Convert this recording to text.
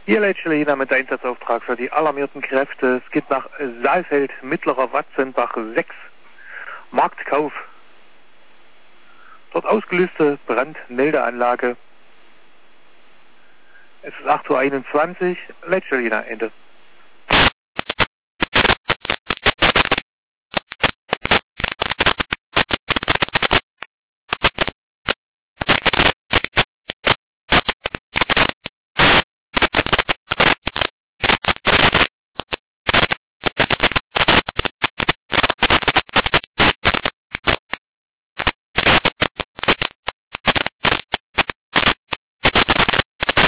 Hier Leitschelina mit Einsatzauftrag für die alarmierten Kräfte. Es geht nach Saalfeld, Mittlerer Watzenbach 6, Marktkauf. Dort ausgelöste Brandmeldeanlage. Es ist 8:21 Uhr, Leitschelina, Ende.